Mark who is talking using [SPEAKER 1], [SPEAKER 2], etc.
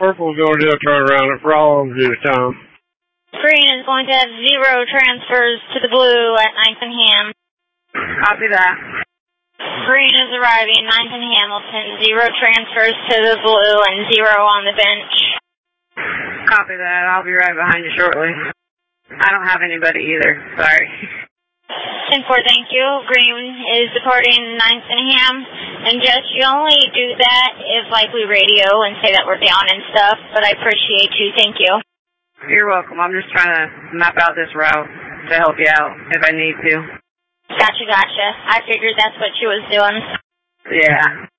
[SPEAKER 1] Purple's going to do a turnaround for all of you, Tom.
[SPEAKER 2] Green is going to have 0 transfers to the blue at 9th and Ham.
[SPEAKER 3] Copy that.
[SPEAKER 2] Green is arriving, 9th and Hamilton, 0 transfers to the blue and 0 on the bench.
[SPEAKER 3] Copy that. I'll be right behind you shortly. I don't have anybody either. Sorry.
[SPEAKER 2] 10-4, thank you. Green is departing 9th and Ham. And just, you only do that if, like, we radio and say that we're down and stuff, but I appreciate you. Thank you.
[SPEAKER 3] You're welcome. I'm just trying to map out this route to help you out if I need to.
[SPEAKER 2] Gotcha. I figured that's what she was doing.
[SPEAKER 3] Yeah.